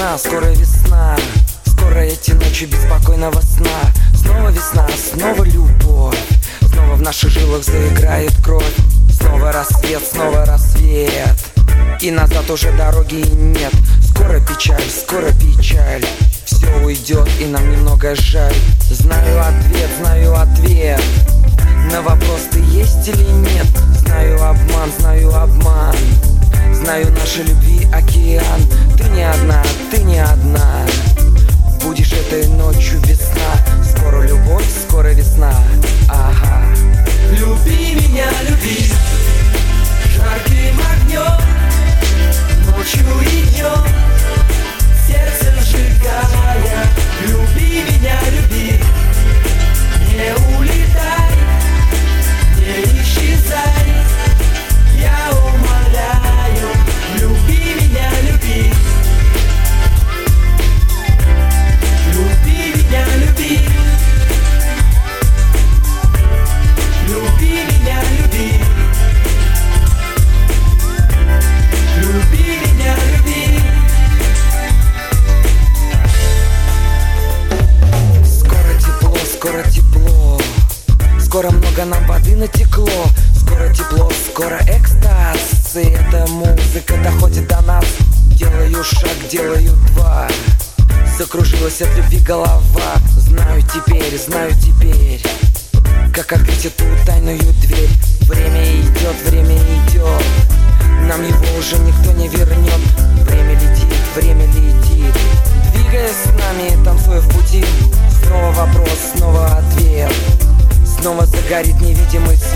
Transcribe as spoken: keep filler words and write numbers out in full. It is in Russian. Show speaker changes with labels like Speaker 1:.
Speaker 1: весна, скоро весна. Скоро эти ночи беспокойного сна. Снова весна, снова любовь. Снова в наших жилах заиграет кровь. Снова рассвет, снова рассвет. И назад уже дороги нет. Скоро печаль, скоро печаль. Все уйдет и нам немного жаль. Знаю ответ, знаю ответ на вопрос, ты есть или нет. Знаю обман, знаю обман. Знаю нашей любви океан. Ты не одна, ты не одна. Будешь этой ночью весна. Скоро любовь, скоро весна. Ага.
Speaker 2: Люби меня, люби жарким огнем, ночью и днем, сердце сжигая. Люби меня, люби, не улетай, не исчезай. Я умоляю, люби меня, люби. Люби меня, люби. Люби меня, люби. Люби меня, люби.
Speaker 1: Скоро тепло, скоро тепло. Скоро много нам воды натекло. Скоро тепло, скоро экстаз. И эта музыка доходит до нас. Делаю шаг, делаю два. Закружилась от любви голова. Знаю теперь, знаю теперь, как открыть эту тайную дверь. Время идет, время идет. Нам его уже никто не вернет. Время летит, время летит. Двигаясь с нами, танцуя в пути. Снова вопрос, снова ответ. Снова загорит невидимый свет.